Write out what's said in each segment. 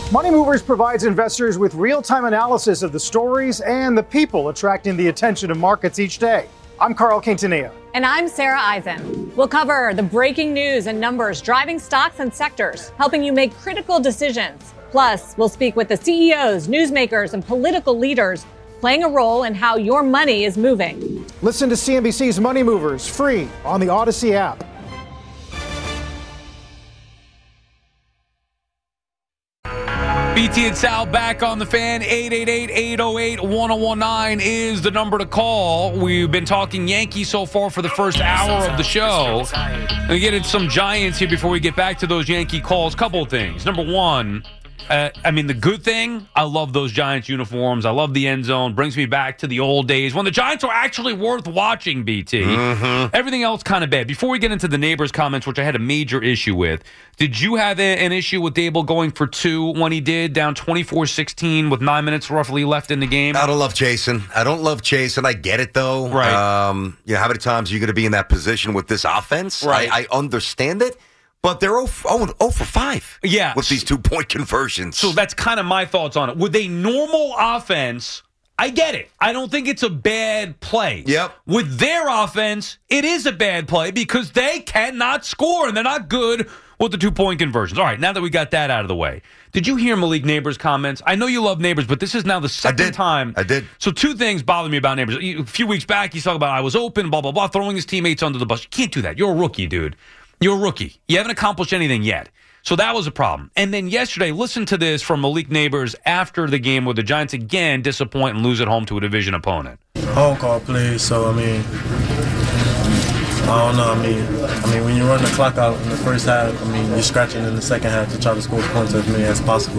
Money Movers provides investors with real-time analysis of the stories and the people attracting the attention of markets each day. I'm Carl Quintanilla. And I'm Sarah Eisen. We'll cover the breaking news and numbers driving stocks and sectors, helping you make critical decisions. Plus, we'll speak with the CEOs, newsmakers, and political leaders playing a role in how your money is moving. Listen to CNBC's Money Movers free on the Odyssey app. BT and Sal back on the Fan. 888-808-1019 is the number to call. We've been talking Yankees so far for the first hour of the show. We get into some Giants here before we get back to those Yankee calls. Couple of things. Number one, the good thing, I love those Giants uniforms. I love the end zone. Brings me back to the old days when the Giants were actually worth watching, BT. Mm-hmm. Everything else kind of bad. Before we get into the neighbors' comments, which I had a major issue with, did you have an issue with Dable going for two when he did, down 24-16 with 9 minutes roughly left in the game? I don't love chasing. I get it, though. Right. How many times are you going to be in that position with this offense? Right. I understand it. But they're 0 for 5 with these 2-point conversions. So that's kind of my thoughts on it. With a normal offense, I get it. I don't think it's a bad play. Yep. With their offense, it is a bad play because they cannot score, and they're not good with the 2-point conversions. All right, now that we got that out of the way, did you hear Malik Neighbors' comments? I know you love Neighbors, but this is now the second time. I did. So two things bother me about Neighbors. A few weeks back, he's talking about I was open, blah, blah, blah, throwing his teammates under the bus. You can't do that. You're a rookie, dude. You're a rookie. You haven't accomplished anything yet. So that was a problem. And then yesterday, listen to this from Malik Neighbors after the game where the Giants again disappoint and lose at home to a division opponent. Home call plays, so I don't know. I mean, when you run the clock out in the first half, you're scratching in the second half to try to score points as many as possible.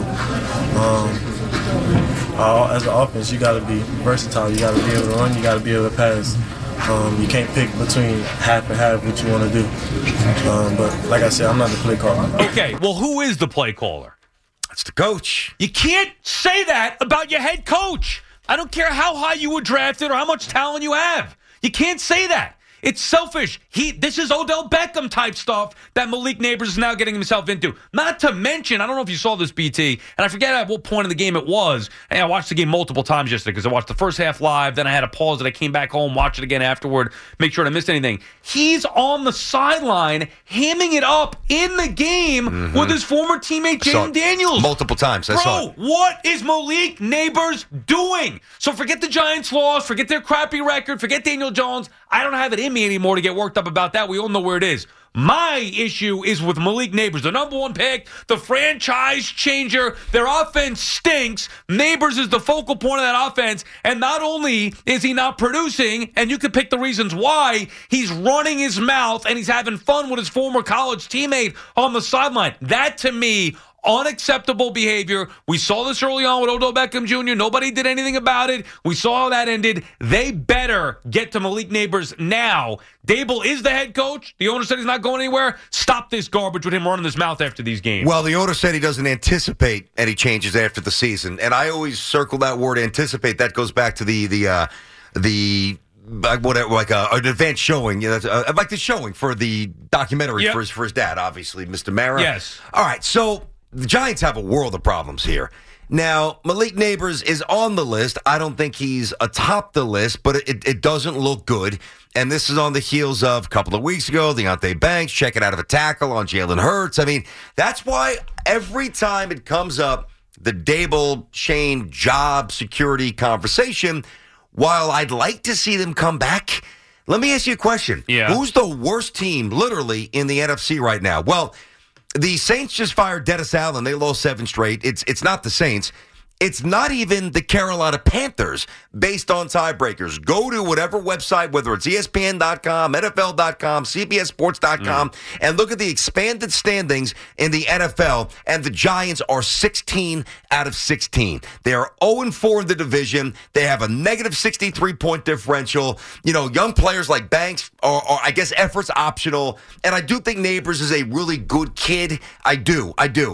As an offense, you got to be versatile. You got to be able to run. You got to be able to pass. You can't pick between half and half what you want to do. But like I said, I'm not the play caller. Okay, well, who is the play caller? That's the coach. You can't say that about your head coach. I don't care how high you were drafted or how much talent you have. You can't say that. It's selfish. This is Odell Beckham type stuff that Malik Neighbors is now getting himself into. Not to mention, I don't know if you saw this, BT, and I forget at what point in the game it was. And I watched the game multiple times yesterday because I watched the first half live, then I had to pause it. I came back home, watched it again afterward, make sure I missed anything. He's on the sideline, hamming it up in the game with his former teammate, Jaden Daniels. Multiple times. I saw it. What is Malik Neighbors doing? So forget the Giants' loss, forget their crappy record, forget Daniel Jones. I don't have it in me anymore to get worked up about that. We all know where it is. My issue is with Malik Neighbors, the number one pick, the franchise changer. Their offense stinks. Neighbors is the focal point of that offense. And not only is he not producing, and you can pick the reasons why, he's running his mouth and he's having fun with his former college teammate on the sideline. That, to me, unacceptable behavior. We saw this early on with Odell Beckham Jr. Nobody did anything about it. We saw how that ended. They better get to Malik Neighbors now. Dable is the head coach. The owner said he's not going anywhere. Stop this garbage with him running his mouth after these games. Well, the owner said he doesn't anticipate any changes after the season. And I always circle that word anticipate. That goes back to an advanced showing, like the showing for the documentary for his dad, obviously, Mr. Mara. Yes. All right, so the Giants have a world of problems here. Now, Malik Neighbors is on the list. I don't think he's atop the list, but it doesn't look good. And this is on the heels of a couple of weeks ago, Deonte Banks checking out of a tackle on Jalen Hurts. That's why every time it comes up, the Dable, Shane, job security conversation, while I'd like to see them come back, let me ask you a question. Yeah. Who's the worst team, literally, in the NFC right now? Well, the Saints just fired Dennis Allen. They lost 7 straight. It's not the Saints. It's not even the Carolina Panthers based on tiebreakers. Go to whatever website, whether it's ESPN.com, NFL.com, CBSSports.com, and look at the expanded standings in the NFL, and the Giants are 16 out of 16. They are 0-4 in the division. They have a negative 63-point differential. Young players like Banks are, I guess, efforts optional, and I do think Neighbors is a really good kid. I do.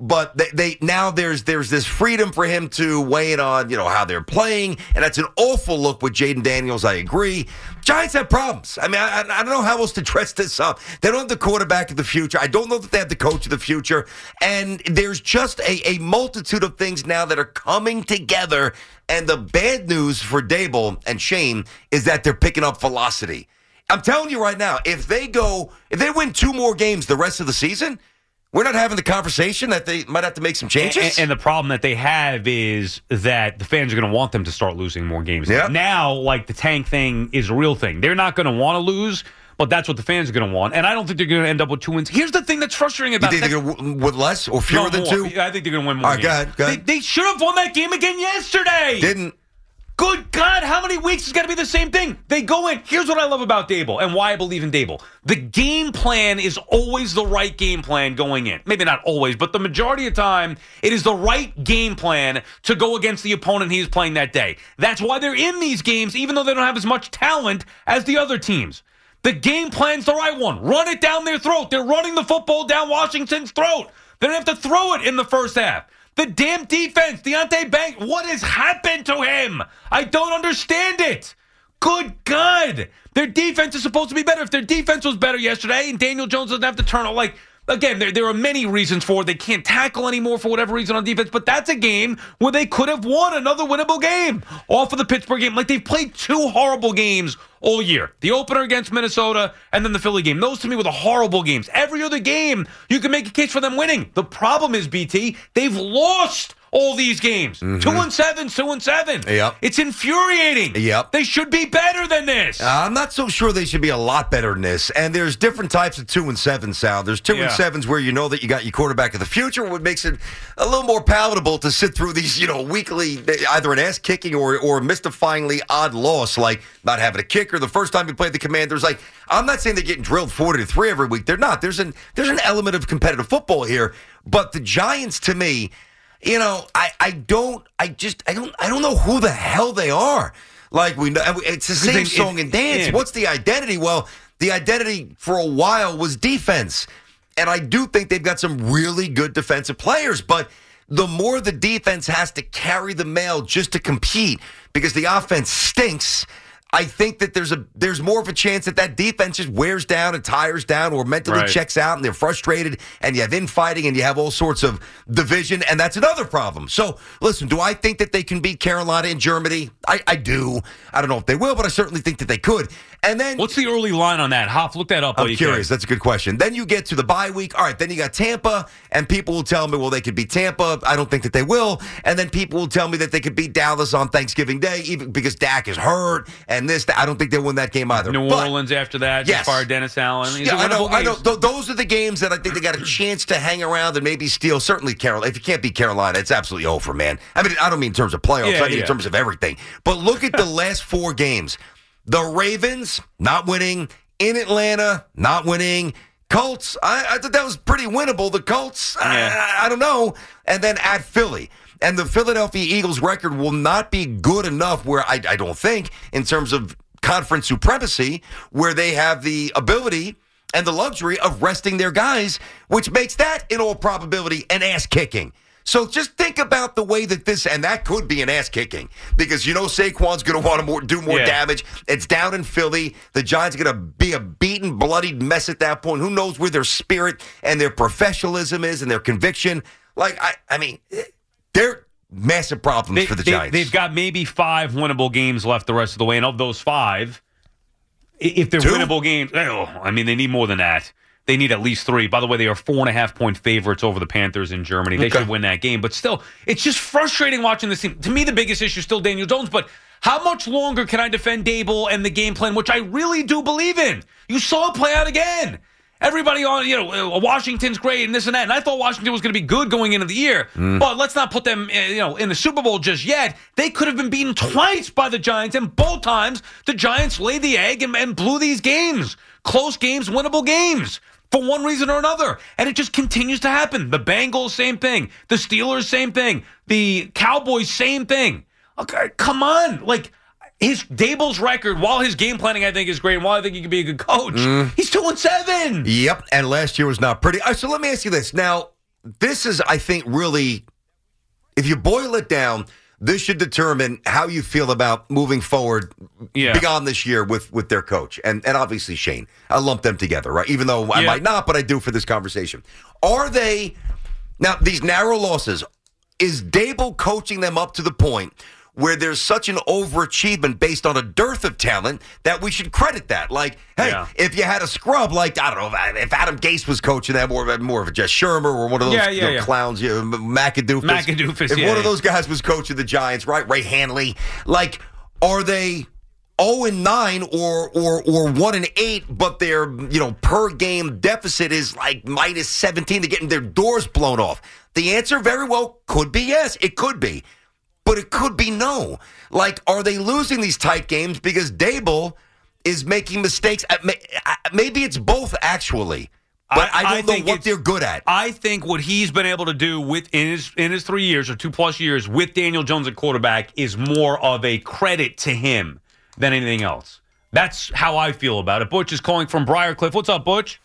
but they now there's this freedom for him to weigh in on, how they're playing, and that's an awful look with Jaden Daniels. I agree. Giants have problems. I mean, I don't know how else to dress this up. They don't have the quarterback of the future. I don't know that they have the coach of the future, and there's just a multitude of things now that are coming together. And the bad news for Dable and Shane is that they're picking up velocity. I'm telling you right now, if they win 2 more games the rest of the season, we're not having the conversation that they might have to make some changes. And the problem that they have is that the fans are going to want them to start losing more games. Yep. Now, the tank thing is a real thing. They're not going to want to lose, but that's what the fans are going to want. And I don't think they're going to end up with 2 wins. Here's the thing that's frustrating about that. You think they're going to win with less or fewer than 2? I think they're going to win more games. Go ahead. They should have won that game again yesterday. Didn't. Good God, how many weeks is going to be the same thing? They go in. Here's what I love about Dable and why I believe in Dable. The game plan is always the right game plan going in. Maybe not always, but the majority of the time, it is the right game plan to go against the opponent he is playing that day. That's why they're in these games, even though they don't have as much talent as the other teams. The game plan's the right one. Run it down their throat. They're running the football down Washington's throat. They don't have to throw it in the first half. The damn defense, Deonte Banks, what has happened to him? I don't understand it. Good God. Their defense is supposed to be better. If their defense was better yesterday and Daniel Jones doesn't have to turn it, again, there are many reasons for it. They can't tackle anymore for whatever reason on defense, but that's a game where they could have won another winnable game off of the Pittsburgh game. They've played 2 horrible games all year. The opener against Minnesota and then the Philly game. Those to me were the horrible games. Every other game, you can make a case for them winning. The problem is, BT, they've lost all these games. 2-7, 2-7. Yep. It's infuriating. Yep. They should be better than this. I'm not so sure they should be a lot better than this. And there's different types of 2-7, Sal. There's 2-7s where you know that you got your quarterback of the future, what makes it a little more palatable to sit through these, weekly, either an ass kicking or a mystifyingly odd loss, like not having a kicker. The first time you played the Commanders, I'm not saying they're getting drilled 40-3 every week. They're not. There's an element of competitive football here. But the Giants, to me, I don't know who the hell they are. We know it's the same song and dance. What's the identity? Well, the identity for a while was defense. And I do think they've got some really good defensive players, but the more the defense has to carry the mail just to compete because the offense stinks, I think that there's more of a chance that defense just wears down and tires down or mentally checks out and they're frustrated and you have infighting and you have all sorts of division, and that's another problem. So, listen, do I think that they can beat Carolina and Germany? I do. I don't know if they will, but I certainly think that they could. And then, what's the early line on that? Hoff, look that up. I'm curious. That's a good question. Then you get to the bye week. All right, then you got Tampa, and people will tell me, well, they could beat Tampa. I don't think that they will. And then people will tell me that they could beat Dallas on Thanksgiving Day, even because Dak is hurt and this. I don't think they'll win that game either. New Orleans after that. Yes. Just fired Dennis Allen. I know. Those are the games that I think they got a chance to hang around and maybe steal. Certainly Carolina. If you can't beat Carolina, it's absolutely over, man. I mean, I don't mean in terms of playoffs. I mean in terms of everything. But look at the last 4 games. The Ravens, not winning. In Atlanta, not winning. Colts, I thought that was pretty winnable. The Colts, I don't know. And then at Philly. And the Philadelphia Eagles record will not be good enough where I don't think, in terms of conference supremacy, where they have the ability and the luxury of resting their guys, which makes that, in all probability, an ass-kicking. So just think about the way that this, and that could be an ass-kicking, because Saquon's going to want to do more damage. It's down in Philly. The Giants are going to be a beaten, bloodied mess at that point. Who knows where their spirit and their professionalism is and their conviction. I mean, they're massive problems for the Giants. They've got maybe 5 winnable games left the rest of the way, and of those 5, if they're 2 winnable games, they need more than that. They need at least 3. By the way, they are 4.5-point favorites over the Panthers in Germany. They should win that game. But still, it's just frustrating watching this team. To me, the biggest issue is still Daniel Jones. But how much longer can I defend Dable and the game plan, which I really do believe in? You saw it play out again. Everybody on, Washington's great and this and that. And I thought Washington was going to be good going into the year. But let's not put them, in the Super Bowl just yet. They could have been beaten twice by the Giants. And both times, the Giants laid the egg and blew these games. Close games, winnable games. For one reason or another. And it just continues to happen. The Bengals, same thing. The Steelers, same thing. The Cowboys, same thing. Okay, come on. His Dable's record, while his game planning I think is great, and while I think he could be a good coach, he's 2-7. Yep, and last year was not pretty. All right, so let me ask you this. Now, this is, I think, really, if you boil it down, this should determine how you feel about moving forward beyond this year with their coach and obviously Shane. I lump them together, right? Even though I might not, but I do for this conversation. Are they, now, these narrow losses, is Dable coaching them up to the point where there's such an overachievement based on a dearth of talent that we should credit that? Like, hey, if you had a scrub, like, I don't know, if Adam Gase was coaching them, or more of a Jess Shermer, or one of those clowns, McAdoofus. If one of those guys was coaching the Giants, right, Ray Hanley, like, are they 0-9 or 1-8, but their per game deficit is like minus 17? They're getting their doors blown off. The answer very well could be yes. It could be. But it could be no. Like, are they losing these tight games because Dable is making mistakes? Maybe it's both, actually. But I don't know what they're good at. I think what he's been able to do in his 3 years or 2+ years with Daniel Jones at quarterback is more of a credit to him than anything else. That's how I feel about it. Butch is calling from Briarcliff. What's up, Butch?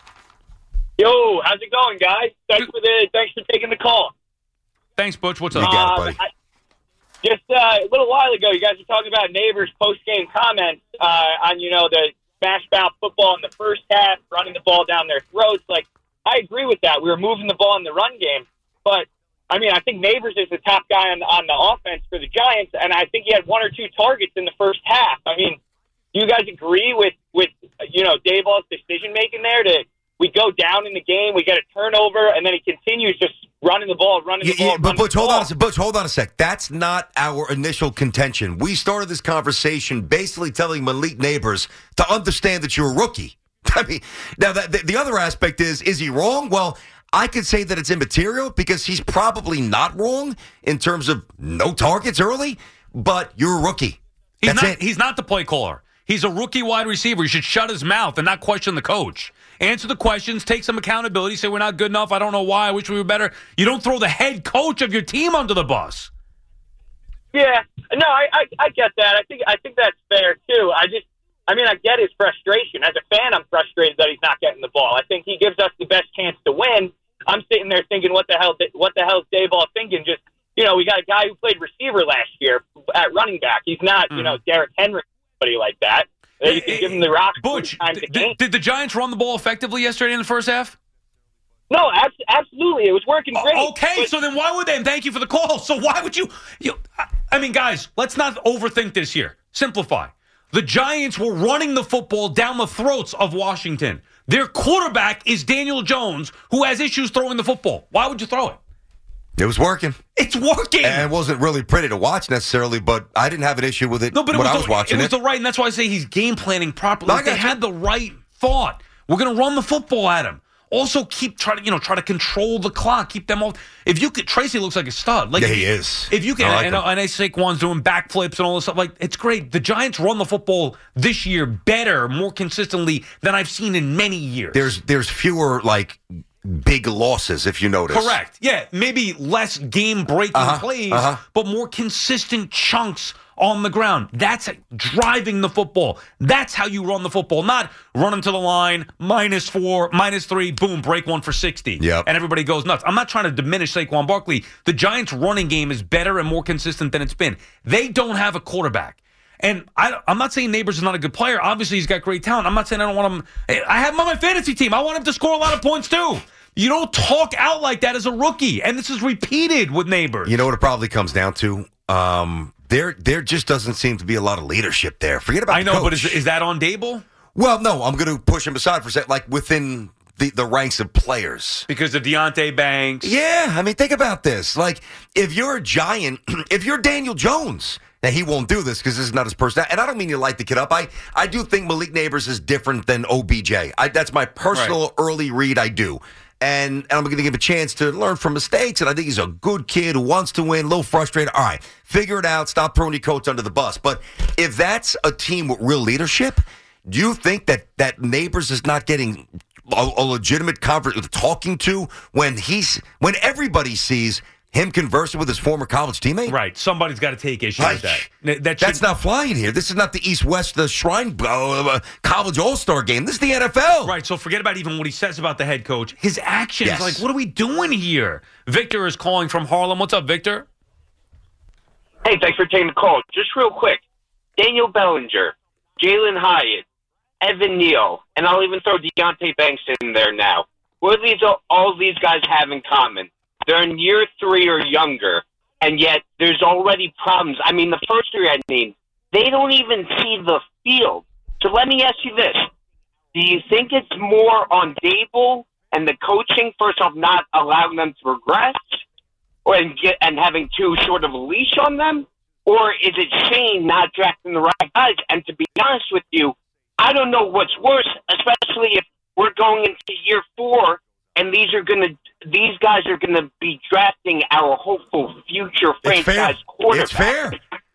Yo, how's it going, guys? Thanks for taking the call. Thanks, Butch. What's up? You got it, buddy. Just a little while ago, you guys were talking about Neighbors' post-game comments on, the smash-mouth football in the first half, running the ball down their throats. Like, I agree with that. We were moving the ball in the run game. But, I think Neighbors is the top guy on the offense for the Giants, and I think he had 1 or 2 targets in the first half. Do you guys agree with Daboll's decision-making there we go down in the game, we get a turnover, and then he continues just running the ball. But Butch, hold on a sec. That's not our initial contention. We started this conversation basically telling Malik Neighbors to understand that you're a rookie. Now the other aspect is he wrong? Well, I could say that it's immaterial because he's probably not wrong in terms of no targets early, but you're a rookie. He's not the play caller. He's a rookie wide receiver. He should shut his mouth and not question the coach. Answer the questions, take some accountability, say we're not good enough, I don't know why, I wish we were better. You don't throw the head coach of your team under the bus. Yeah, no, I get that. I think that's fair too. I get his frustration. As a fan, I'm frustrated that he's not getting the ball. I think he gives us the best chance to win. I'm sitting there thinking, what the hell is Daboll thinking? Just, we got a guy who played receiver last year at running back. He's not, Derrick Henry, somebody like that. You can give him the rock. Butch, did the Giants run the ball effectively yesterday in the first half? No, absolutely. It was working great. Okay, so then why would they? And thank you for the call. So why would you guys, let's not overthink this here. Simplify. The Giants were running the football down the throats of Washington. Their quarterback is Daniel Jones, who has issues throwing the football. Why would you throw it? It was working. It's working. And it wasn't really pretty to watch necessarily, but I didn't have an issue with it when I was watching it. It was the right, and that's why I say he's game planning properly. They had the right thought. We're going to run the football at him. Also, try to control the clock, keep them off. If you could, Tracy looks like a stud. Like, he is. If you can, I know Saquon's doing backflips and all this stuff. Like, it's great. The Giants run the football this year better, more consistently than I've seen in many years. There's fewer big losses, if you notice. Correct. Yeah, maybe less game-breaking plays, but more consistent chunks on the ground. That's driving the football. That's how you run the football, not running to the line, -4, -3, boom, break one for 60. Yep. And everybody goes nuts. I'm not trying to diminish Saquon Barkley. The Giants' running game is better and more consistent than it's been. They don't have a quarterback. And I'm not saying Neighbors is not a good player. Obviously, he's got great talent. I'm not saying I don't want him. I have him on my fantasy team. I want him to score a lot of points, too. You don't talk out like that as a rookie. And this is repeated with Neighbors. You know what it probably comes down to? There just doesn't seem to be a lot of leadership there. Forget about the coach. But is that on Dable? Well, no, I'm going to push him aside for a second, like within the ranks of players. Because of Deonte Banks. Yeah, think about this. Like, if you're a Giant, if you're Daniel Jones, now he won't do this because this is not his personality. And I don't mean to light the kid up. I do think Malik Neighbors is different than OBJ. That's my personal early read, I do. And I'm going to give him a chance to learn from mistakes. And I think he's a good kid who wants to win, a little frustrated. All right, figure it out. Stop throwing your coach under the bus. But if that's a team with real leadership, do you think that Neighbors is not getting a legitimate talking to when everybody sees him conversing with his former college teammate? Right. Somebody's got to take issue with that. That's not flying here. This is not the East-West, the Shrine College All-Star game. This is the NFL. Right. So forget about even what he says about the head coach. His actions. Yes. Like, what are we doing here? Victor is calling from Harlem. What's up, Victor? Hey, thanks for taking the call. Just real quick. Daniel Bellinger, Jalen Hyatt, Evan Neal, and I'll even throw Deonte Banks in there now. What do all these guys have in common? They're in year 3 or younger, and yet there's already problems. I mean, the first 3 I named, they don't even see the field. So let me ask you this. Do you think it's more on Dable and the coaching, first off, not allowing them to progress and having too short of a leash on them? Or is it Shane not drafting the right guys? And to be honest with you, I don't know what's worse, especially if we're going into year 4 and these guys are gonna be drafting our hopeful future franchise quarterback. It's fair.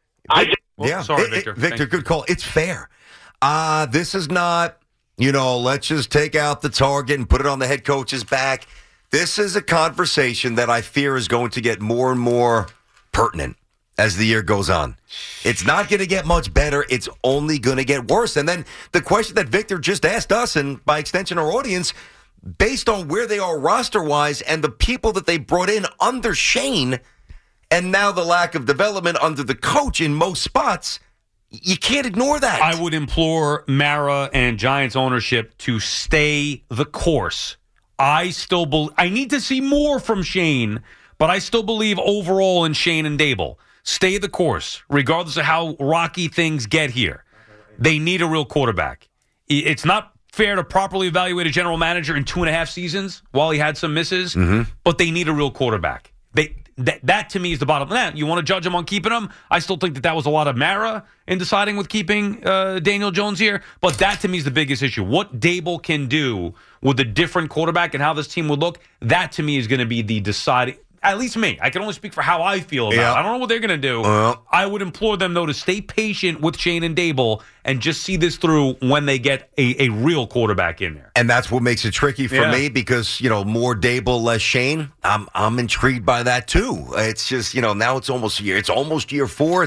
Sorry, Victor. Victor, good call. It's fair. This is not, let's just take out the target and put it on the head coach's back. This is a conversation that I fear is going to get more and more pertinent as the year goes on. It's not going to get much better. It's only going to get worse. And then the question that Victor just asked us, and by extension our audience, based on where they are roster-wise and the people that they brought in under Shane, and now the lack of development under the coach in most spots, you can't ignore that. I would implore Mara and Giants ownership to stay the course. I need to see more from Shane, but I still believe overall in Shane and Dable. Stay the course, regardless of how rocky things get here. They need a real quarterback. It's not fair to properly evaluate a general manager in 2.5 seasons while he had some misses, but they need a real quarterback. That to me is the bottom line. You want to judge him on keeping him? I still think that was a lot of Mara in deciding with keeping Daniel Jones here, but that to me is the biggest issue. What Dable can do with a different quarterback and how this team would look, that to me is going to be the deciding. At least me. I can only speak for how I feel about it. I don't know what they're going to do. I would implore them, though, to stay patient with Shane and Dable and just see this through when they get a real quarterback in there. And that's what makes it tricky for me because, more Dable, less Shane. I'm intrigued by that, too. It's just, now it's almost year 4.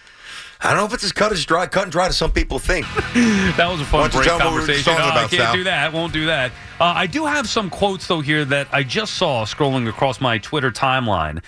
I don't know if it's as cut and dry as some people think. That was a fun break conversation. I can't Sal? do that. Won't do that. I do have some quotes, though, here that I just saw scrolling across my Twitter timeline.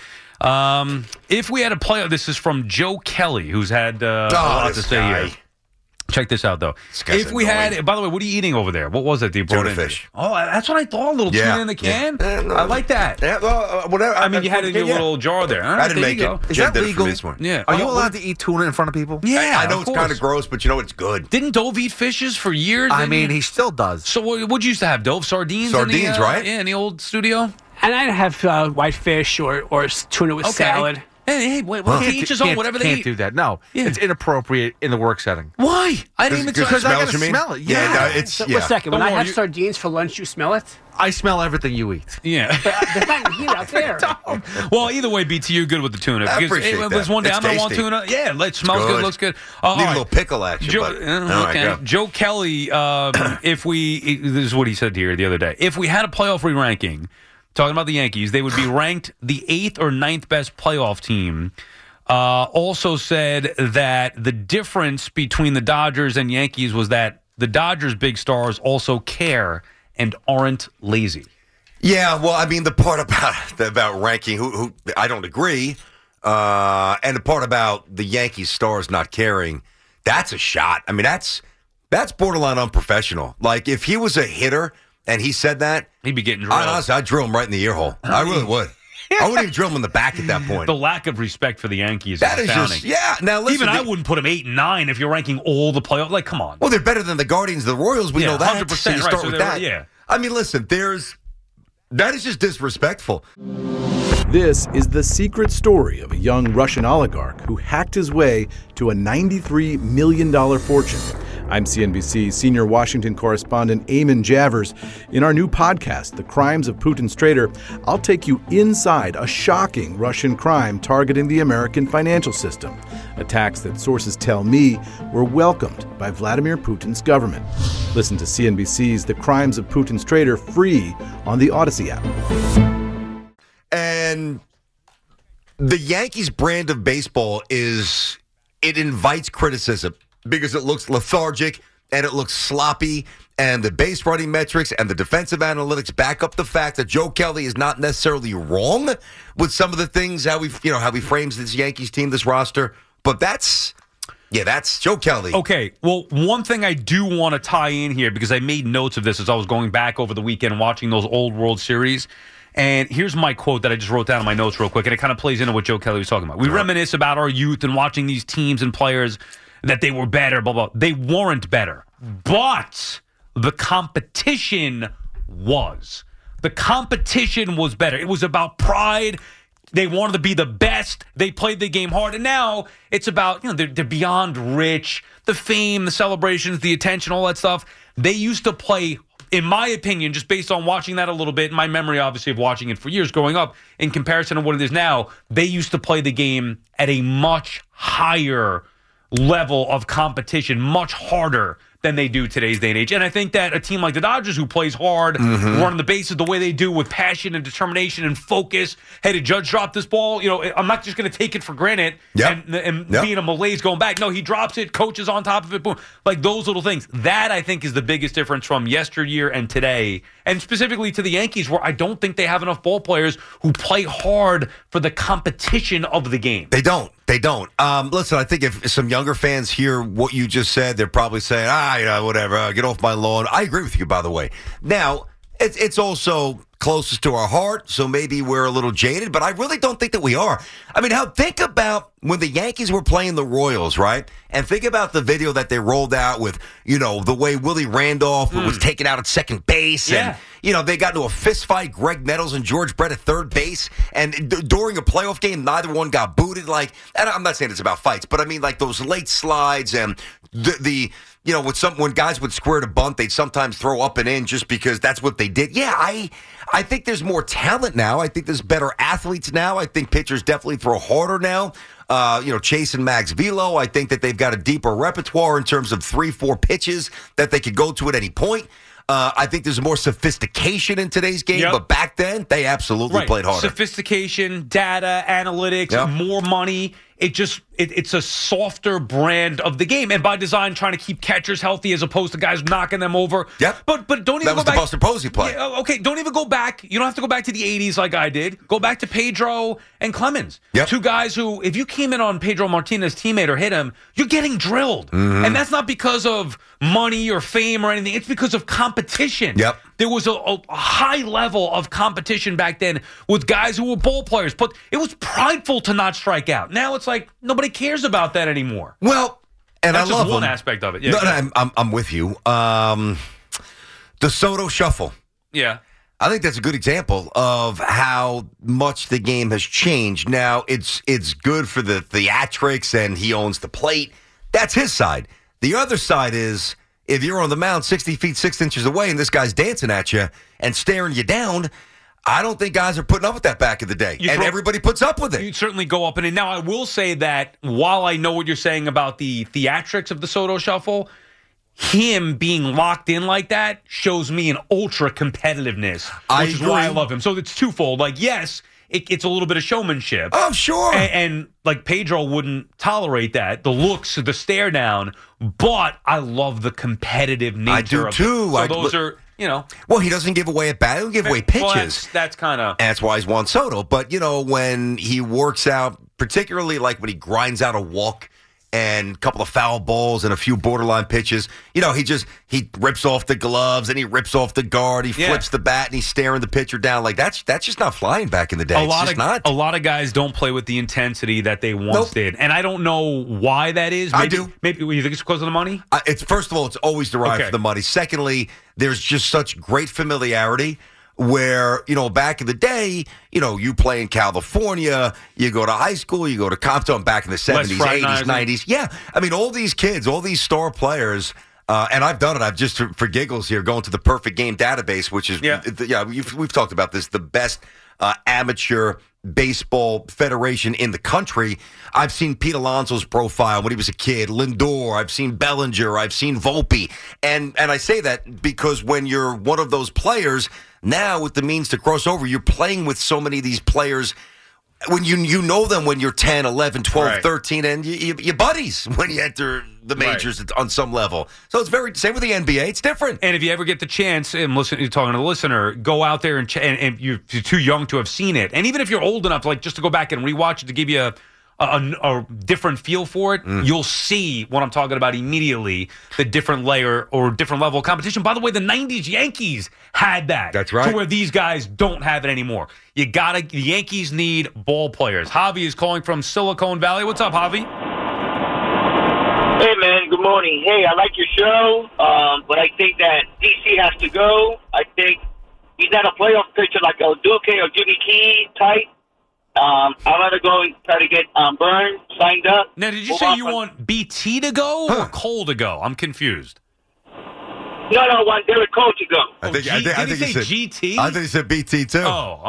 If we had a player, this is from Joe Kelly, who's had a lot to say here. Check this out, though. If we had, by the way, what are you eating over there? What was it that you brought in? Fish. Oh, that's what I thought. A little tuna in the can. I like that. Yeah, well, whatever. I mean, you had it in your little jar there. I didn't make it. Is that legal? Yeah. Are you allowed to eat tuna in front of people? Yeah, I know it's kind of gross, but it's good. Didn't Dove eat fishes for years? I mean, he still does. So what'd you used to have, Dove? Sardines? Sardines, right? Yeah, in the old studio. And I'd have white fish or tuna with salad. Hey, wait, each his own, whatever they can't eat. do that. No, it's inappropriate in the work setting. Why? I didn't even because I gotta you mean? smell it. Yeah, Wait a second. When I have sardines for lunch, you smell it? I smell everything you eat. Yeah. They're not here out there. Well, either way, BT, you're good with the tuna. I Because appreciate that. there's one day It's I'm going to want tasty. tuna. Yeah, it smells good, looks good. Need All a right. little pickle action. Joe Kelly, this is what he said here the other day. If we had a playoff re-ranking, talking about the Yankees, they would be ranked the 8th or 9th best playoff team. Also said that the difference between the Dodgers and Yankees was that the Dodgers' big stars also care and aren't lazy. Yeah, well, I mean, the part about ranking, who I don't agree, and the part about the Yankees stars not caring, that's a shot. I mean, that's borderline unprofessional. Like, if he was a hitter and he said that, he'd be getting drilled. Honestly, I'd drill him right in the ear hole. I really would. I wouldn't even drill him in the back at that point. The lack of respect for the Yankees That is is astounding. just, Now, listen, even I wouldn't put them 8 and 9 if you're ranking all the playoffs. Like, come on. Well, they're better than the Guardians, the Royals. We know that. 100%. So you Right, start so with they're- that. yeah. I mean, listen, that is just disrespectful. This is the secret story of a young Russian oligarch who hacked his way to a $93 million fortune. I'm CNBC's senior Washington correspondent Eamon Javers. In our new podcast, The Crimes of Putin's Traitor, I'll take you inside a shocking Russian crime targeting the American financial system. Attacks that sources tell me were welcomed by Vladimir Putin's government. Listen to CNBC's The Crimes of Putin's Traitor free on the Odyssey app. And The Yankees brand of baseball it invites criticism because it looks lethargic and it looks sloppy, and the base running metrics and the defensive analytics back up the fact that Joe Kelly is not necessarily wrong with some of the things, how he frames this Yankees team, this roster. But that's Joe Kelly. Okay, well, one thing I do want to tie in here, because I made notes of this as I was going back over the weekend watching those old World Series. And here's my quote that I just wrote down in my notes real quick, and it kind of plays into what Joe Kelly was talking about. We reminisce about our youth and watching these teams and players that they were better, blah, blah. They weren't better. But the competition was. The competition was better. It was about pride. They wanted to be the best. They played the game hard. And now it's about, they're beyond rich. The fame, the celebrations, the attention, all that stuff. They used to play, in my opinion, just based on watching that a little bit, my memory, obviously, of watching it for years growing up, in comparison to what it is now, they used to play the game at a much higher level of competition, much harder than they do today's day and age. And I think that a team like the Dodgers, who plays hard, running the bases the way they do with passion and determination and focus, hey, did Judge drop this ball? I'm not just going to take it for granted and be in a malaise going back. No, he drops it, coach is on top of it, boom. Like those little things. That, I think, is the biggest difference from yesteryear and today, and specifically to the Yankees, where I don't think they have enough ball players who play hard for the competition of the game. They don't. Listen, I think if some younger fans hear what you just said, they're probably saying, whatever, get off my lawn. I agree with you, by the way. Now, it's also closest to our heart, so maybe we're a little jaded, but I really don't think that we are. I mean, think about when the Yankees were playing the Royals, right? And think about the video that they rolled out with, the way Willie Randolph was taken out at second base. Yeah. And, they got into a fist fight, Greg Nettles and George Brett at third base. And during a playoff game, neither one got booted. And I'm not saying it's about fights, but I mean, those late slides and when guys would square to bunt, they'd sometimes throw up and in just because that's what they did. Yeah, I think there's more talent now. I think there's better athletes now. I think pitchers definitely throw harder now. Chase and Max Velo, I think that they've got a deeper repertoire in terms of 3-4 pitches that they could go to at any point. I think there's more sophistication in today's game, but back then, they absolutely played harder. Sophistication, data, analytics, more money. It's a softer brand of the game, and by design, trying to keep catchers healthy as opposed to guys knocking them over. Yep. But don't even that was go back. The Buster Posey play. Yeah, okay, don't even go back. You don't have to go back to the 80s like I did. Go back to Pedro and Clemens. Yep. Two guys who, if you came in on Pedro Martinez's teammate or hit him, you're getting drilled. Mm-hmm. And that's not because of money or fame or anything. It's because of competition. Yep. There was a high level of competition back then with guys who were ball players, but it was prideful to not strike out. Now it's like nobody cares about that anymore. Well, and that's I love just one them. aspect of it. Yeah, no, I'm with you. The Soto shuffle. Yeah. I think that's a good example of how much the game has changed. Now, it's good for the theatrics, and he owns the plate. That's his side. The other side is, if you're on the mound 60 feet, 6 inches away, and this guy's dancing at you and staring you down, I don't think guys are putting up with that back in the day. Everybody puts up with it. You'd certainly go up in it. Now, I will say that while I know what you're saying about the theatrics of the Soto shuffle, him being locked in like that shows me an ultra competitiveness, which is why I love him. So it's twofold. Yes, it's a little bit of showmanship. Oh, sure. And Pedro wouldn't tolerate that, the looks, the stare down, but I love the competitive nature of it. I do, too. So those are, Well, he doesn't give away at bat. He doesn't give away pitches. Well, that's kind of... That's why he's Juan Soto. But, when he works out, particularly when he grinds out a walk and a couple of foul balls and a few borderline pitches, he rips off the gloves and he rips off the guard. He flips the bat and he's staring the pitcher down. That's just not flying back in the day. A lot of guys don't play with the intensity that they once did. And I don't know why that is. I do. Maybe you think it's because of the money? First of all, it's always derived from the money. Secondly, there's just such great familiarity where, back in the day, you play in California, you go to high school, you go to Compton back in the 70s, 80s, 90s. Yeah. I mean, all these kids, all these star players, and I've done it. I've just, for giggles here, going to the Perfect Game database, which is, we've talked about this, the best amateur baseball federation in the country. I've seen Pete Alonso's profile when he was a kid, Lindor, I've seen Bellinger, I've seen Volpe. And I say that because when you're one of those players, now with the means to cross over, you're playing with so many of these players when you know them when you're 10, 11, 12, Right. 13, and you're buddies when you enter the majors on some level. So it's very same with the NBA. It's different. And if you ever get the chance, and you're talking to the listener, go out there and you're too young to have seen it. And even if you're old enough, like just to go back and rewatch it to give you a different feel for it, you'll see what I'm talking about immediately, the different layer or different level of competition. By the way, the 90s Yankees had that. That's right. To where these guys don't have it anymore. The Yankees need ball players. Javi is calling from Silicon Valley. What's up, Javi? Hey, man, good morning. Hey, I like your show, but I think that DC has to go. I think he's not a playoff pitcher like El Duque or Jimmy Key type. I'd rather go and try to get Burns signed up. Now, did you say you want BT to go or Cole to go? I'm confused. No, I want Derek Cole to go. Did he say GT? I think he said BT too.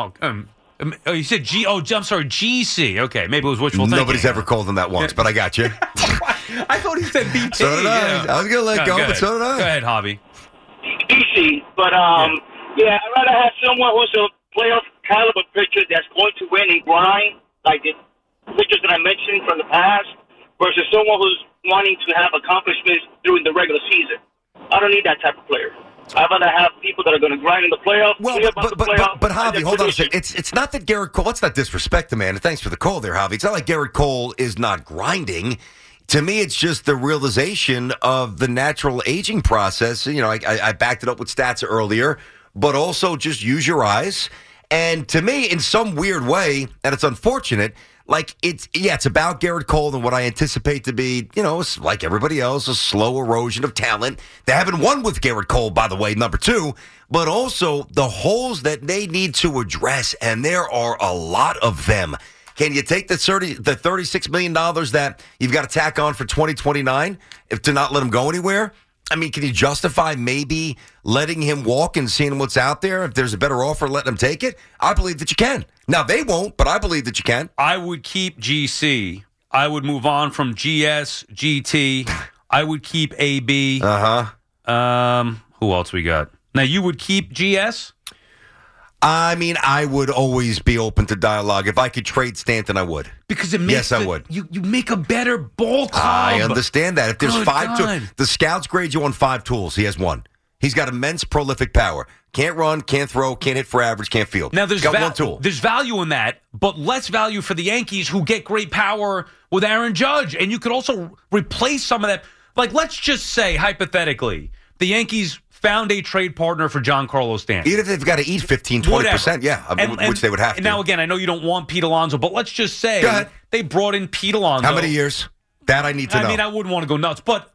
You said G. Oh, I'm sorry, GC. Okay, maybe it was wishful thinking. Nobody's ever called him that once, but I got you. I thought he said BT. So did I. I was going to let go, but so did I. Go ahead, Javi. DC, but yeah, I'd rather have someone who's a playoff caliber pitcher that's going to win and grind, like the pitchers that I mentioned from the past, versus someone who's wanting to have accomplishments during the regular season. I don't need that type of player. I'd rather have people that are going to grind in the playoffs. Well, but Javi, hold on a second. It's not that Garrett Cole. Let's not disrespect the man. And thanks for the call there, Javi. It's not like Garrett Cole is not grinding. To me, it's just the realization of the natural aging process. You know, I backed it up with stats earlier, but also just use your eyes. And to me, in some weird way, and it's unfortunate, like it's about Garrett Cole and what I anticipate to be, it's like everybody else, a slow erosion of talent. They haven't won with Garrett Cole, by the way, number 2, but also the holes that they need to address, and there are a lot of them. Can you take the $36 million that you've got to tack on for 2029 to not let him go anywhere? I mean, can you justify maybe letting him walk and seeing what's out there? If there's a better offer, letting him take it? I believe that you can. Now, they won't, but I believe that you can. I would keep GC. I would move on from GS, GT. I would keep AB. Who else we got? Now, you would keep GS? I mean, I would always be open to dialogue. If I could trade Stanton, I would. Because it makes I would. You make a better ball club. I understand that. If there's Good 5 God. tools, the scouts grade you on 5 tools. He has 1. He's got immense prolific power. Can't run, can't throw, can't hit for average, can't field. Now, there's got 1 tool. There's value in that, but less value for the Yankees who get great power with Aaron Judge. And you could also replace some of that. Like, let's just say, hypothetically, the Yankees found a trade partner for Giancarlo Stanton. Even if they've got to eat 15, 20%, yeah, which they would have to. Now, again, I know you don't want Pete Alonso, but let's just say they brought in Pete Alonso. How many years? That I need to know. I mean, I wouldn't want to go nuts, but...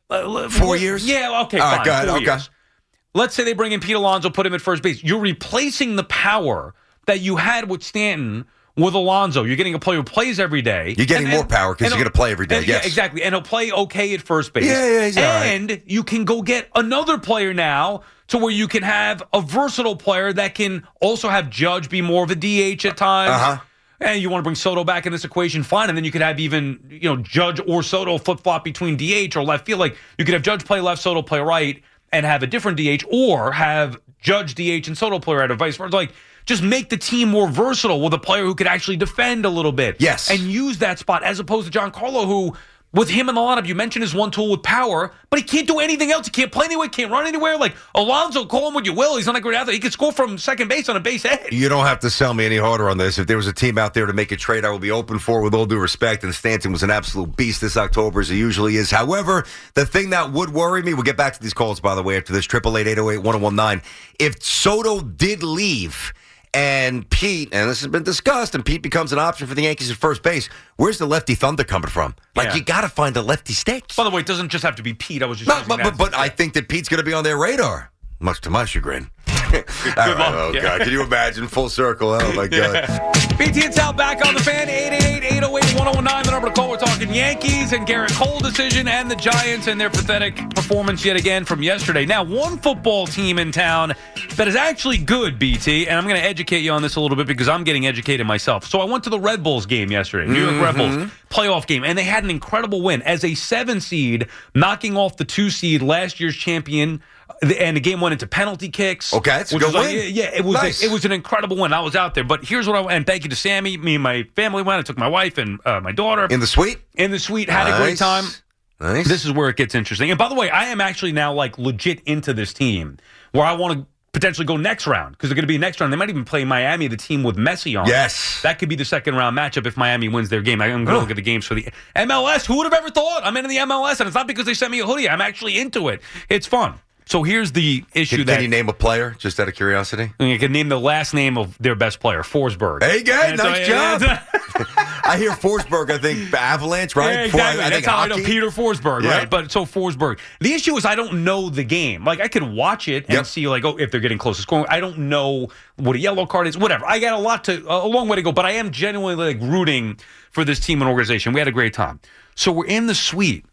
4 years? Yeah, okay, all fine. Right, go ahead. 4 Okay. years. Let's say they bring in Pete Alonso, put him at first base. You're replacing the power that you had with Stanton with Alonso. You're getting a player who plays every day. You're getting more power because you're going to play every day, yes. Yeah, exactly. And he'll play okay at first base. Yeah, he's all right. And you can go get another player now to where you can have a versatile player that can also have Judge be more of a DH at times. And you want to bring Soto back in this equation, fine. And then you could have even, Judge or Soto flip-flop between DH or left field. Like, you could have Judge play left, Soto play right, and have a different DH, or have Judge DH and Soto play right, or vice versa. Like, just make the team more versatile with a player who could actually defend a little bit. Yes. And use that spot, as opposed to Giancarlo, who, with him in the lineup, you mentioned his 1 tool with power, but he can't do anything else. He can't play anywhere, can't run anywhere. Like, Alonso, call him what you will. He's not a great athlete. He could score from second base on a base hit. You don't have to sell me any harder on this. If there was a team out there to make a trade, I would be open for, with all due respect. And Stanton was an absolute beast this October, as he usually is. However, the thing that would worry me, we'll get back to these calls, by the way, after this, 888-808-1019. If Soto did leave and Pete, and this has been discussed, and Pete becomes an option for the Yankees at first base, where's the lefty thunder coming from? Like, you got to find a lefty stick. By the way, it doesn't just have to be Pete. I was just But I think that Pete's going to be on their radar, much to my chagrin. Good luck. Oh, God. Can you imagine? Full circle. Oh, my God. BT and Sal back on the Fan. 888-808-1019. The number to call. We're talking Yankees and Garrett Cole decision and the Giants and their pathetic performance yet again from yesterday. Now, one football team in town that is actually good, BT, and I'm going to educate you on this a little bit because I'm getting educated myself. So I went to the Red Bulls game yesterday, New York Red Bulls playoff game, and they had an incredible win as a 7 seed, knocking off the 2 seed, last year's champion, And the game went into penalty kicks. Okay, it's a which good was win. Yeah, it was Nice. it was an incredible win. I was out there. But here's what and thank you to Sammy. Me and my family went. I took my wife and my daughter. In the suite? In the suite. Had a great time. Nice. This is where it gets interesting. And by the way, I am actually now like legit into this team where I want to potentially go next round because they're going to be next round. They might even play Miami, the team with Messi on. Yes. That could be the second round matchup if Miami wins their game. I'm going to look at the games for the MLS. Who would have ever thought? I'm into the MLS, and it's not because they sent me a hoodie. I'm actually into it. It's fun. So here's the issue Can you name a player, just out of curiosity? You can name the last name of their best player, Forsberg. Hey, guys, And nice job. I hear Forsberg, I think Yeah, Avalanche, right? exactly. I That's think how I know hockey. Peter Forsberg, Yeah. right? But so Forsberg. The issue is I don't know the game. Like I could watch it and see like, if they're getting close to scoring. I don't know what a yellow card is. Whatever. I got a long way to go. But I am genuinely like rooting for this team and organization. We had a great time. So we're in the suite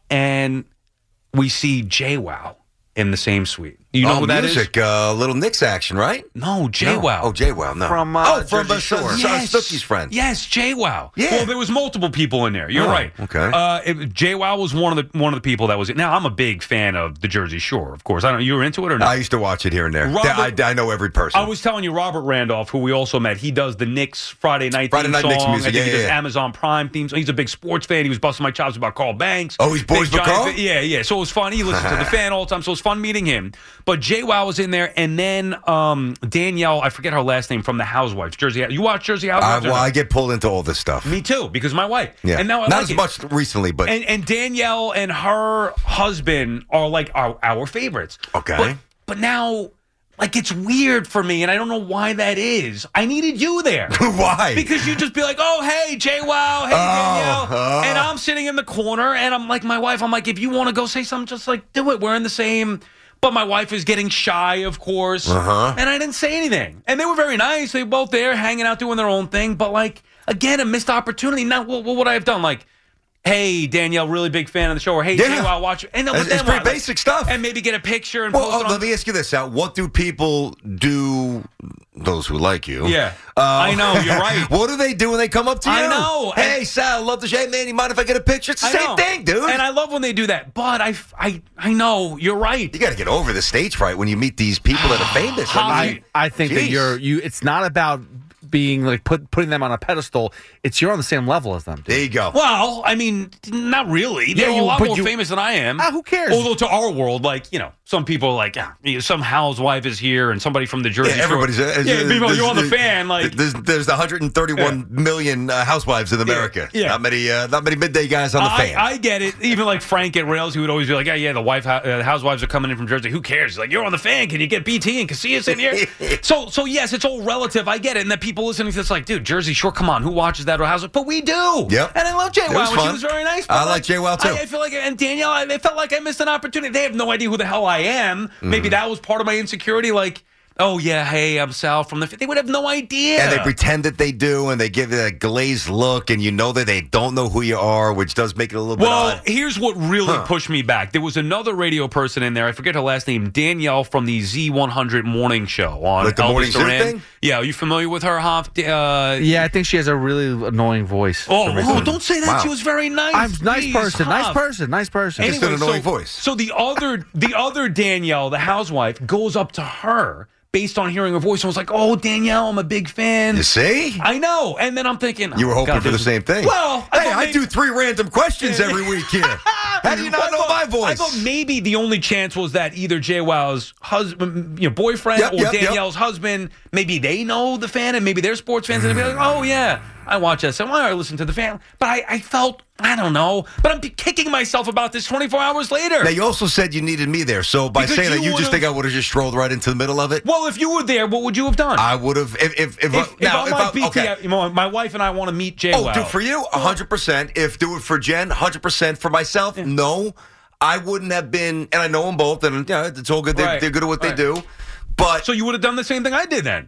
and we see JWoww in the same suite. You know who that is? music, little Knicks action, right? No, JWoww. Oh, JWoww, no. From from Jersey Shore. Stookie's friend. Yes, JWoww. Yeah. Well, there was multiple people in there. You're Oh, right. okay. JWoww was one of the people that was in. Now I'm a big fan of the Jersey Shore, of course. I don't. You were into it or not? I used to watch it here and there. Robert- I know every person. I was telling you, Robert Randolph, who we also met, he does the Knicks Friday night Friday theme night song. Knicks music, I think yeah, he does yeah. Amazon Prime themes. He's a big sports fan. He was busting my chops about Carl Banks. Oh, he's boys Big with Giant Carl? fan. Yeah. So it was fun. He listens to the fan all the time, so it was fun meeting him. But JWoww was in there, and then Danielle, I forget her last name, from the Housewives. You watch Jersey Housewives? or well, no? I get pulled into all this stuff. Me too, because my wife. Yeah. And now I Not like as it. much recently, but And Danielle and her husband are like our favorites. Okay. But now, like, it's weird for me, and I don't know why that is. I needed you there. why? Because you just be like, oh, hey, JWoww, hey, Danielle. And I'm sitting in the corner, and I'm like, my wife, I'm like, if you want to go say something, just like, do it. We're in the same. But my wife is getting shy, of course. And I didn't say anything. And they were very nice. They were both there, hanging out, doing their own thing. But, like, again, a missed opportunity. Now, what would I have done? Like, hey, Danielle, really big fan of the show. Or, hey, JWoww, watch it. And It's then pretty what? basic stuff. And maybe get a picture and post it on. Let me ask you this, Al. What do people do, those who like you? Yeah. I know, you're right. What do they do when they come up to you? I know. Hey, Sal, love the show. Hey, man, you mind if I get a picture? It's the same thing, dude. And I love when they do that. But I know, you're right. You got to get over the stage fright when you meet these people that are famous. I think that Jeez. it's not about being like putting them on a pedestal. It's you're on the same level as them. Dude. There you go. Well, I mean, not really. They're a lot more famous than I am. Who cares? Although to our world, like, some people are like, some housewife is here and somebody from the Jersey Shore. Everybody's people, you're on the fan. Like, there's 131 million housewives in America. Yeah. Not many midday guys on the fan. I get it. Even like Frank at Rails, he would always be like, the housewives are coming in from Jersey. Who cares? He's like, you're on the fan. Can you get BT and Casillas in here? so yes, it's all relative. I get it. And that people listening to this like, dude, Jersey Shore, come on. Who watches that or housewife? But we do. Yep. And I love It was JWoww. And she fun. was very nice. I like JWoww, too. I feel like, and Danielle, I felt like I missed an opportunity. They have no idea who the hell I am. Maybe that was part of my insecurity. Like, oh, yeah, hey, I'm Sal from the... They would have no idea. And they pretend that they do, and they give you that glazed look, and you know that they don't know who you are, which does make it a little bit odd. Here's what really pushed me back. There was another radio person in there. I forget her last name. Danielle from the Z100 morning show on Like the Elvis morning zoo Duran. thing? Yeah, are you familiar with her, Hoff? Yeah, I think she has a really annoying voice. Don't say that. Wow. She was very nice. Nice Jeez, person. Hoff. Nice person. Just an annoying voice. So the other Danielle, the housewife, goes up to her based on hearing her voice and was like, "Oh, Danielle, I'm a big fan." You see? I know. And then I'm thinking, You were hoping for the same thing. Well, I do 3 random questions every week here. How do you not know my voice? I thought maybe the only chance was that either JWoww's husband, boyfriend, or Danielle's husband, maybe they know the fan and maybe they're sports fans, and they'd be like, "Oh yeah, I watch that. So why I listen to the fan?" But I felt, I don't know. But I'm kicking myself about this 24 hours later. Now, you also said you neted me there. So by Because saying that, you you just would've- think I would have just strolled right into the middle of it? Well, if you were there, what would you have done? I would have. If I'm like BT, okay. my wife and I want to meet JWoww. Oh, dude, for you, 100%. If do it for Jen, 100%. For myself, no. I wouldn't have been, and I know them both, and it's all good. They're good at what they do. But So you would have done the same thing I did then?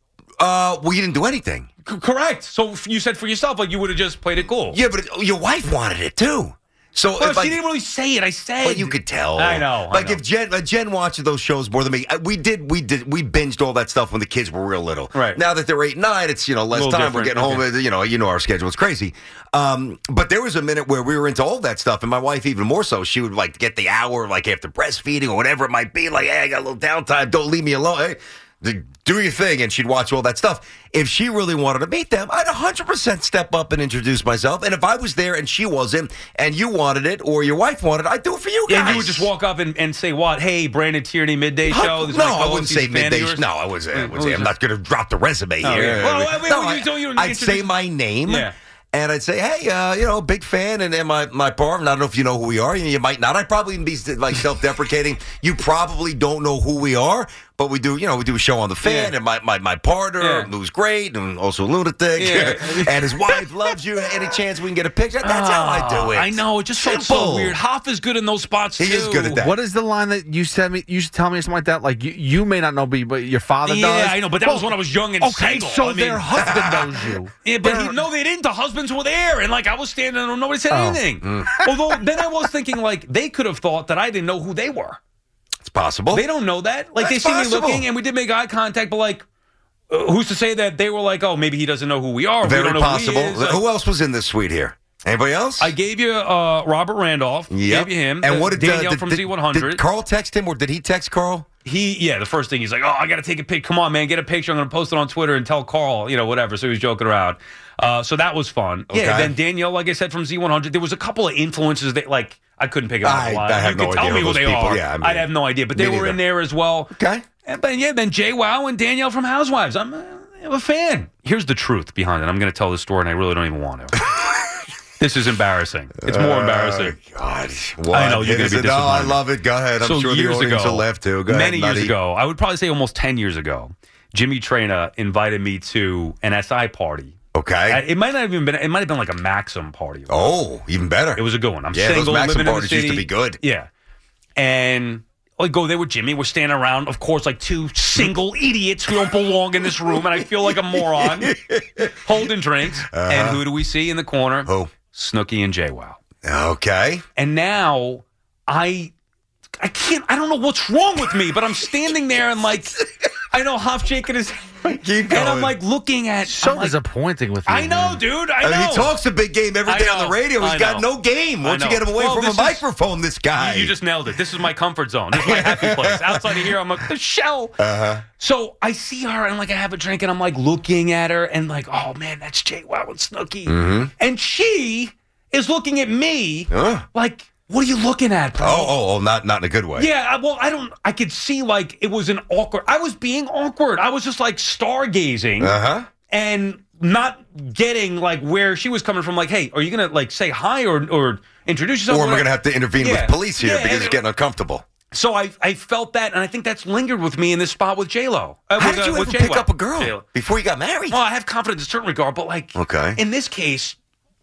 well, you didn't do anything. Correct. So you said for yourself, like you would have just played it cool. Yeah, but your wife wanted it too. So Well, if, like, she didn't really say it. I said. Well, you could tell. I know. Like if Jen watches those shows more than me. We binged all that stuff when the kids were real little. Right. Now that they're 8 and 9, it's less time. We're getting home. You know our schedule. It's crazy. But there was a minute where we were into all that stuff, and my wife even more so. She would like get the hour like after breastfeeding or whatever it might be. Like, hey, I got a little downtime. Don't leave me alone. Hey, do your thing, and she'd watch all that stuff. If she really wanted to meet them, I'd 100% step up and introduce myself. And if I was there and she wasn't, and you wanted it or your wife wanted it, I'd do it for you guys. Yeah, you would just walk up and say, what? Hey, Brandon Tierney, Midday Show. This is No, my I wouldn't say midday. No, I wouldn't say. I'm not going to drop the resume here. I'd say my name. Yeah. And I'd say, hey, big fan, and my partner. I don't know if you know who we are. You might not. I'd probably be like self-deprecating. You probably don't know who we are, but we do. We do a show on the Fan, and my partner, who's great, and also a lunatic, and his wife loves you. Any chance we can get a picture? That's how I do it. I know. It just felt so weird. Hoff is good in those spots too. He is good at that. What is the line that you said me? You should tell me something like that. Like you may not know, but your father does. Yeah, I know. But that was when I was young and single. So their husband knows you. Yeah, but they didn't. The husbands were there, and like I was standing there, and nobody said anything. Although then I was thinking like they could have thought that I didn't know who they were. It's possible. They don't know that. Like That's they see possible. me looking, and we did make eye contact, but like, who's to say that they were like, oh, maybe he doesn't know who we are. Very we don't know possible. Who he is. Who else was in this suite here? Anybody else? I gave you Robert Randolph. Yep. Gave you him. And what did Danielle from Z100? Did Carl text him, or did he text Carl? The first thing he's like, oh, I got to take a pic. Come on, man, get a picture. I'm going to post it on Twitter and tell Carl, whatever. So he was joking around. So that was fun. Okay. Yeah, then Danielle, like I said, from Z100. There was a couple of influencers that, like, I couldn't pick them out. I have no idea tell me who they people are. Yeah, I'd have no idea. But they were in there as well. Okay. But yeah, then Jay Wow and Danielle from Housewives. I'm a fan. Here's the truth behind it. I'm going to tell this story, and I really don't even want to. This is embarrassing. It's more embarrassing. God, what? I know you're going to be disappointed. No, I love it. Go ahead. I'm sure the audience will laugh too. Go many ahead, years ago, I would probably say almost 10 years ago, Jimmy Traina invited me to an SI party. Okay. It might not have even been. It might have been like a Maxim party. Oh, even better. It was a good one. I'm those single, Maxim living in the parties city. used to be good. Yeah, and I go there with Jimmy. We're standing around, of course, like two single idiots who don't belong in this room, and I feel like a moron holding drinks. And who do we see in the corner? Who? Snooki and JWoww. Okay. And now I can't. I don't know what's wrong with me, but I'm standing there and like. I know Hoff shaking his head. Keep going. And I'm like looking at. So disappointing with you. I know, dude. I know. He talks a big game every day on the radio. He's got no game. Once you get him away from a microphone, this guy. You just nailed it. This is my comfort zone. This is my happy place. Outside of here, I'm like, the shell. So I see her and like I have a drink and I'm like looking at her and like, oh man, that's JWoww and Snooki. Mm-hmm. And she is looking at me like, what are you looking at, bro? Oh, not in a good way. Yeah, well, I could see like it was an awkward. I was being awkward. I was just like stargazing and not getting like where she was coming from. Like, hey, are you going to like say hi or introduce yourself? Or we're going to have to intervene with police here because it's getting uncomfortable. So I felt that, and I think that's lingered with me in this spot with J-Lo. How did you ever pick up a girl before you got married? Well, I have confidence in a certain regard, but like in this case,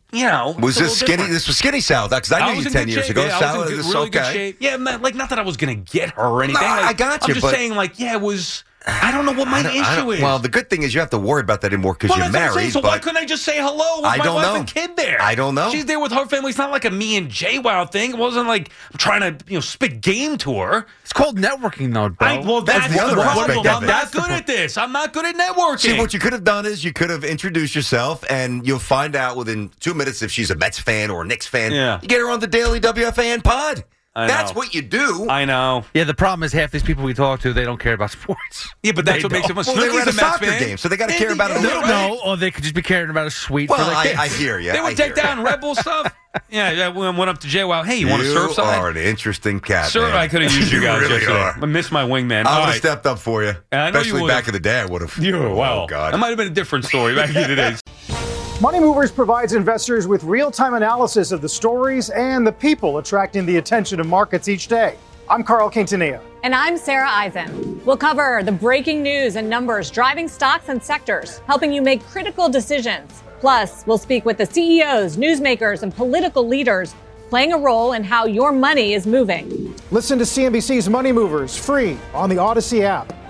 was this skinny? Different. This was skinny Sal, because I knew you 10 years ago. Sal, I was in really good shape. Yeah, like not that I was going to get her or anything. No, I got you. I'm just saying, like, it was. I don't know what my issue is. Well, the good thing is you have to worry about that anymore because you're married. So why couldn't I just say hello with my wife and kid there? I don't know. She's there with her family. It's not like a me and JWoww thing. It wasn't like I'm trying to spit game to her. It's called networking, though, bro. Well, that's the other aspect of it. I'm not good at this. I'm not good at networking. See, what you could have done is you could have introduced yourself, and you'll find out within 2 minutes if she's a Mets fan or a Knicks fan. Yeah. You get her on the daily WFAN pod. That's know. what you do. I know. Yeah, the problem is half these people we talk to, they don't care about sports. Yeah, but that's what makes it fun. Well, they were at a soccer game, so they got to care about it a little bit. No, or they could just be caring about a suite well, for their kids. I hear you. They would take down Red Bull stuff. Yeah, went up to JWoww. Hey, you want to surf something? You are an interesting cat, Sir, man. I could have used you guys really yesterday. are. I missed my wingman. I would have stepped up for you. I know Especially you back in the day, I would have. Wow. Oh, God. That might have been a different story back in the days. Money Movers provides investors with real-time analysis of the stories and the people attracting the attention of markets each day. I'm Carl Quintanilla. And I'm Sarah Eisen. We'll cover the breaking news and numbers driving stocks and sectors, helping you make critical decisions. Plus, we'll speak with the CEOs, newsmakers, and political leaders playing a role in how your money is moving. Listen to CNBC's Money Movers free on the Odyssey app.